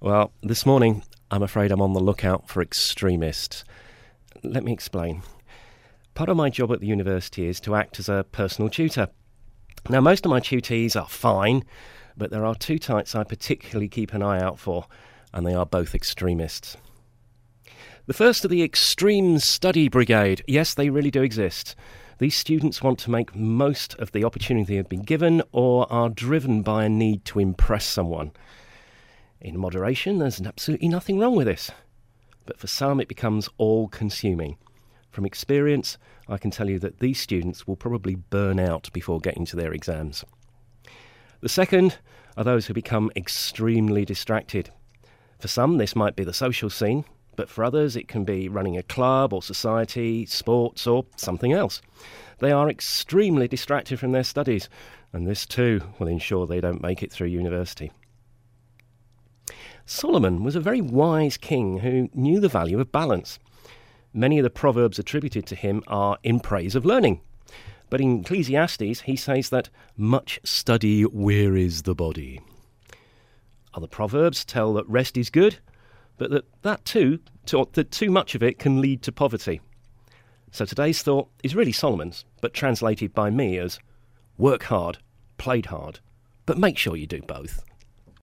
Well, this morning, I'm afraid I'm on the lookout for extremists. Let me explain. Part of my job at the university is to act as a personal tutor. Now, most of my tutees are fine, but there are two types I particularly keep an eye out for, and they are both extremists. The first are the Extreme Study Brigade. Yes, they really do exist. These students want to make most of the opportunity they've been given or are driven by a need to impress someone. In moderation, there's absolutely nothing wrong with this. But for some, it becomes all-consuming. From experience, I can tell you that these students will probably burn out before getting to their exams. The second are those who become extremely distracted. For some, this might be the social scene, but for others, it can be running a club or society, sports, or something else. They are extremely distracted from their studies, and this too will ensure they don't make it through university. Solomon was a very wise king who knew the value of balance. Many of the proverbs attributed to him are in praise of learning. But in Ecclesiastes, he says that much study wearies the body. Other proverbs tell that rest is good, but that too much of it can lead to poverty. So today's thought is really Solomon's, but translated by me as work hard, play hard, but make sure you do both.